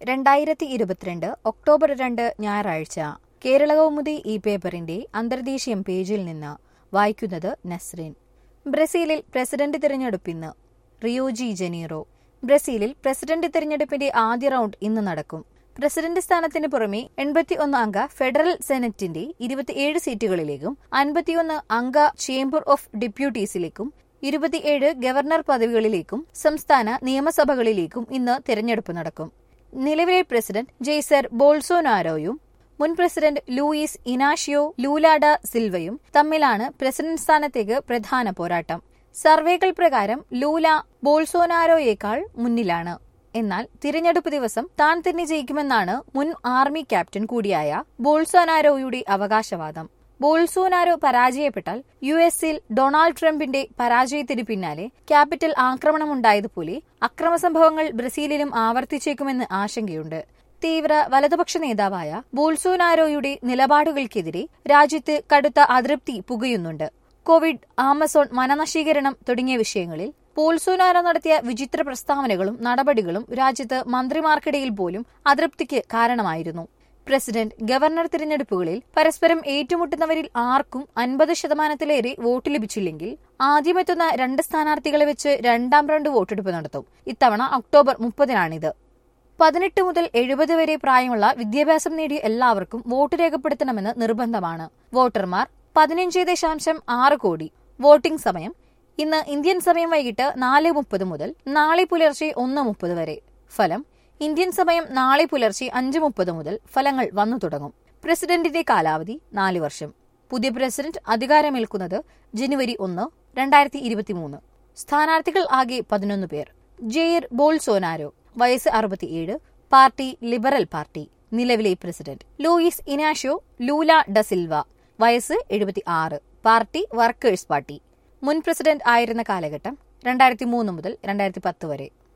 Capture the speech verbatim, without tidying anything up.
രണ്ടായിരത്തി ഇരുപത്തിരണ്ട് ഒക്ടോബർ രണ്ട് ഞായറാഴ്ച കേരളകൗമുദി ഈ പേപ്പറിന്റെ അന്തർദേശീയം പേജിൽ നിന്ന് വായിക്കുന്നത് നസ്രീൻ. ബ്രസീലിൽ പ്രസിഡന്റ് തിരഞ്ഞെടുപ്പിന്ന്. Rio de Janeiro. ബ്രസീലിൽ പ്രസിഡന്റ് തിരഞ്ഞെടുപ്പിന്റെ ആദ്യ റൗണ്ട് ഇന്ന് നടക്കും. പ്രസിഡന്റ് സ്ഥാനത്തിന് പുറമെ എൺപത്തി ഒന്ന് അംഗ ഫെഡറൽ സെനറ്റിന്റെ ഇരുപത്തിയേഴ് സീറ്റുകളിലേക്കും അൻപത്തിയൊന്ന് അംഗ ചേംബർ ഓഫ് ഡെപ്യൂട്ടീസിലേക്കും ഇരുപത്തിയേഴ് ഗവർണർ പദവികളിലേക്കും സംസ്ഥാന നിയമസഭകളിലേക്കും ഇന്ന് തിരഞ്ഞെടുപ്പ് നടക്കും. നിലവിലെ പ്രസിഡന്റ് ജെയ്സർ ബോൾസോനാരോയും മുൻ president Luiz Inacio Lula da സിൽവയും തമ്മിലാണ് പ്രസിഡന്റ് സ്ഥാനത്തേക്ക് പ്രധാന പോരാട്ടം. സർവേകൾ പ്രകാരം ലൂല ബോൾസോനാരോയേക്കാൾ മുന്നിലാണ്. എന്നാൽ തിരഞ്ഞെടുപ്പ് ദിവസം താൻ തന്നെ ജയിക്കുമെന്നാണ് മുൻ ആർമി ക്യാപ്റ്റൻ കൂടിയായ ബോൾസോനാരോയുടെ അവകാശവാദം. ബോൾസോനാരോ പരാജയപ്പെട്ടാൽ യു എസിൽ ഡൊണാൾഡ് ട്രംപിന്റെ പരാജയത്തിന് പിന്നാലെ ക്യാപിറ്റൽ ആക്രമണമുണ്ടായതുപോലെ അക്രമസംഭവങ്ങൾ ബ്രസീലിലും ആവർത്തിച്ചേക്കുമെന്ന് ആശങ്കയുണ്ട്. തീവ്ര വലതുപക്ഷ നേതാവായ ബോൾസോനാരോയുടെ നിലപാടുകൾക്കെതിരെ രാജ്യത്ത് കടുത്ത അതൃപ്തി പുകയുന്നുണ്ട്. കോവിഡ്, ആമസോൺ വനനശീകരണം തുടങ്ങിയ വിഷയങ്ങളിൽ ബോൾസോനാരോ നടത്തിയ വിചിത്ര പ്രസ്താവനകളും നടപടികളും രാജ്യത്ത് മന്ത്രിമാർക്കിടയിൽ പോലും അതൃപ്തിക്ക് കാരണമായിരുന്നു. പ്രസിഡന്റ്, ഗവർണർ തിരഞ്ഞെടുപ്പുകളിൽ പരസ്പരം ഏറ്റുമുട്ടുന്നവരിൽ ആർക്കും അൻപത് ശതമാനത്തിലേറെ വോട്ട് ലഭിച്ചില്ലെങ്കിൽ ആദ്യമെത്തുന്ന രണ്ട് സ്ഥാനാർത്ഥികളെ വെച്ച് രണ്ടാം റൗണ്ട് വോട്ടെടുപ്പ് നടത്തും. ഇത്തവണ ഒക്ടോബർ മുപ്പതിനാണിത്. പതിനെട്ട് മുതൽ എഴുപത് വരെ പ്രായമുള്ള വിദ്യാഭ്യാസം നേടിയ എല്ലാവർക്കും വോട്ട് രേഖപ്പെടുത്തണമെന്ന് നിർബന്ധമാണ്. വോട്ടർമാർ പതിനഞ്ച് ദശാംശം ആറ് കോടി. വോട്ടിംഗ് സമയം ഇന്ന് ഇന്ത്യൻ സമയം വൈകിട്ട് നാല് മുപ്പത് മുതൽ നാളെ പുലർച്ചെ ഒന്ന് മുപ്പത് വരെ. ഫലം ഇന്ത്യൻ സമയം നാളെ പുലർച്ചെ അഞ്ച് മുപ്പത് മുതൽ ഫലങ്ങൾ വന്നു തുടങ്ങും. പ്രസിഡന്റിന്റെ കാലാവധി നാല് വർഷം. പുതിയ പ്രസിഡന്റ് അധികാരമേൽക്കുന്നത് ജനുവരി ഒന്ന് രണ്ടായിരത്തി ഇരുപത്തിമൂന്ന്. സ്ഥാനാർത്ഥികൾ ആകെ പതിനൊന്ന് പേർ. ജെയർ ബോൾസോനാരോ, വയസ്സ് അറുപത്തിയേഴ്, പാർട്ടി ലിബറൽ പാർട്ടി. നിലവിലെ president Luiz Inacio Lula da Silva, വയസ്സ് എഴുപത്തി ആറ്, പാർട്ടി വർക്കേഴ്സ് പാർട്ടി. മുൻ പ്രസിഡന്റ് ആയിരുന്ന കാലഘട്ടം രണ്ടായിരത്തി മൂന്ന് മുതൽ രണ്ടായിരത്തി പത്ത് വരെ.